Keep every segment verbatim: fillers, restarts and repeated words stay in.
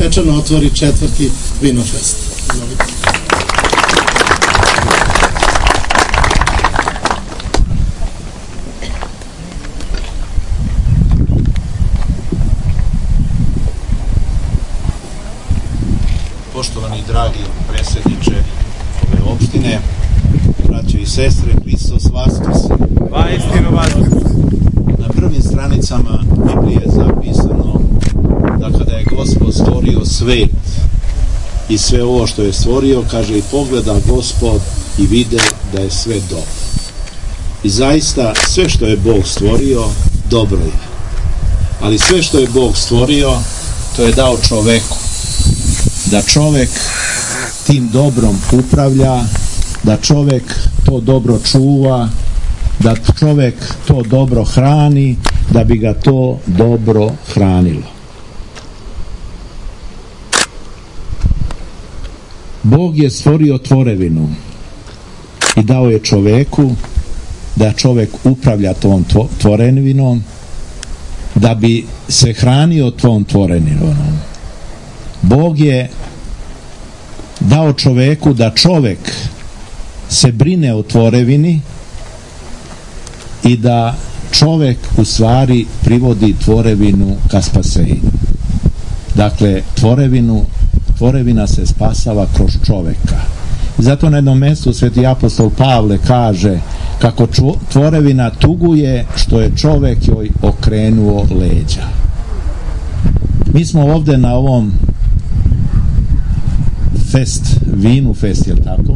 svečano otvori četvrti Vinofest. Izvolite. Poštovani dragi predsjedniče ove opštine, braće i sestre, Hristos Vaskrs. Vaistinu Vaskrs. Na prvim stranicama Biblije je zapisano da kada je Gospod stvorio svet i sve ovo što je stvorio, kaže, i pogleda Gospod i vide da je sve dobro. I zaista sve što je Bog stvorio, dobro je. Ali sve što je Bog stvorio, to je dao čoveku. Da čovek tim dobrom upravlja, da čovek to dobro čuva, da čovek to dobro hrani, da bi ga to dobro hranilo. Bog je stvorio tvorevinu i dao je čoveku da čovek upravlja tom tvorevinom, da bi se hranio tom tvorevinom. Bog je dao čoveku da čovek se brine o tvorevini i da čovek u stvari privodi tvorevinu ka spasenju. Dakle, tvorevinu, tvorevina se spasava kroz čoveka. I zato na jednom mjestu sveti apostol Pavle kaže kako tvorevina tuguje što je čovek joj okrenuo leđa. Mi smo ovde na ovom fest, vinu fest, je li tako?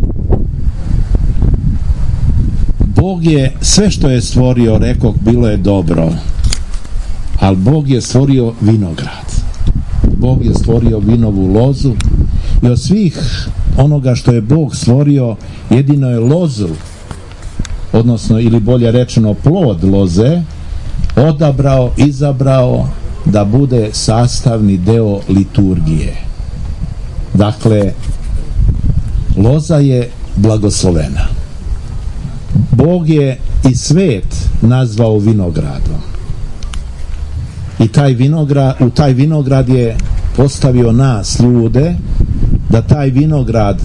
Bog je sve što je stvorio, rekao, bilo je dobro, ali Bog je stvorio vinograd. Bog je stvorio vinovu lozu i od svih onoga što je Bog stvorio, jedino je lozu, odnosno, ili bolje rečeno plod loze, odabrao, izabrao da bude sastavni deo liturgije. Dakle, loza je blagoslovena. Bog je i svet nazvao vinogradom. I taj vinograd, u taj vinograd je postavio nas, ljude, da taj vinograd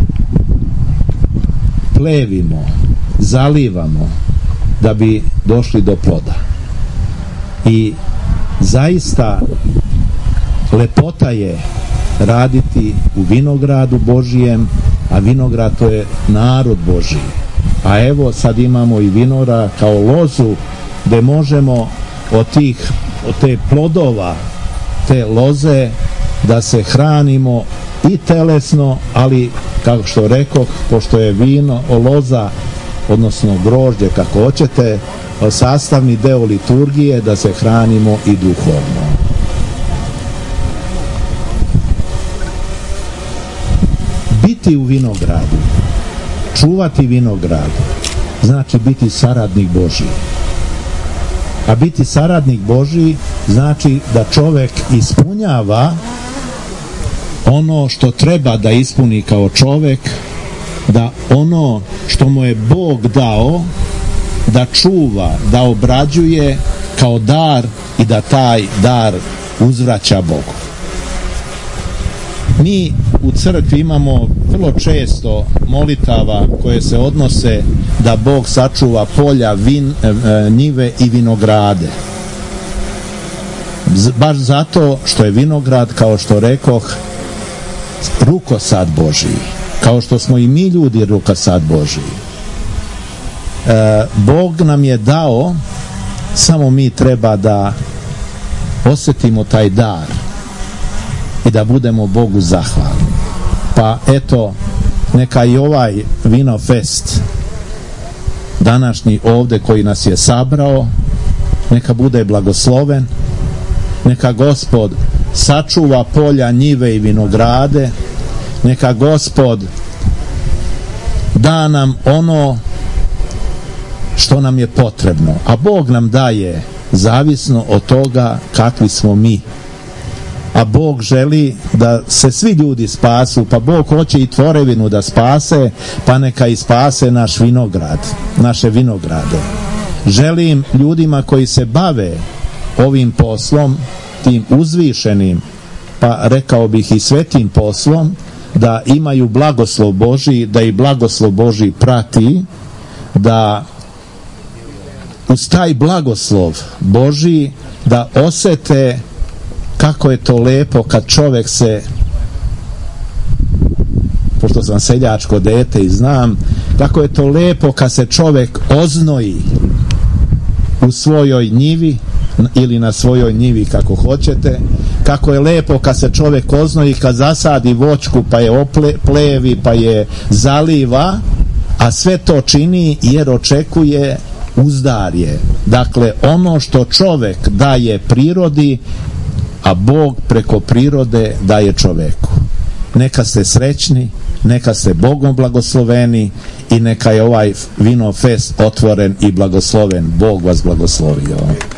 plevimo, zalivamo, da bi došli do ploda. I zaista lepota je raditi u vinogradu Božijem, a vinograd to je narod Božiji. A evo sad imamo i vinora kao lozu gde možemo od tih, od te plodova te loze da se hranimo i telesno, ali kao što rekoh, pošto je vino, loza, odnosno grožđe, kako hoćete, sastavni deo liturgije, da se hranimo i duhovno. Biti u vinogradu, čuvati vinograd, znači biti saradnik Božji. A biti saradnik Božji znači da čovek ispunjava ono što treba da ispuni kao čovek, da ono što mu je Bog dao, da čuva, da obrađuje kao dar i da taj dar uzvraća Bogu. Mi u crkvi imamo vrlo često molitava koje se odnose da Bog sačuva polja, vin, njive i vinograde. Baš zato što je vinograd, kao što rekoh, rukosad Božiji. Kao što smo i mi ljudi rukosad Božiji. E, Bog nam je dao, samo mi treba da osjetimo taj dar i da budemo Bogu zahvalni. Pa eto, neka i ovaj Vinofest današnji ovde koji nas je sabrao, neka bude blagosloven, neka Gospod sačuva polja, njive i vinograde, neka Gospod da nam ono što nam je potrebno, a Bog nam daje zavisno od toga kakvi smo mi. A Bog želi da se svi ljudi spasu, pa Bog hoće i tvorevinu da spase, pa neka i spase naš vinograd, naše vinograde. Želim ljudima koji se bave ovim poslom, tim uzvišenim pa rekao bih i svetim poslom, da imaju blagoslov Božji, da i blagoslov Božji prati, da uz taj blagoslov Božji da osete kako je to lepo kad čovjek se, pošto sam seljačko dete i znam, kako je to lepo kad se čovjek oznoji u svojoj njivi ili na svojoj njivi, kako hoćete, kako je lepo kad se čovjek oznoji, kad zasadi voćku pa je ople, plevi, pa je zaliva, a sve to čini jer očekuje uzdarje. Dakle, ono što čovjek daje prirodi, a Bog preko prirode daje čovjeku. Neka ste srećni, neka ste Bogom blagosloveni i neka je ovaj Vino Fest otvoren i blagosloven. Bog vas blagoslovio.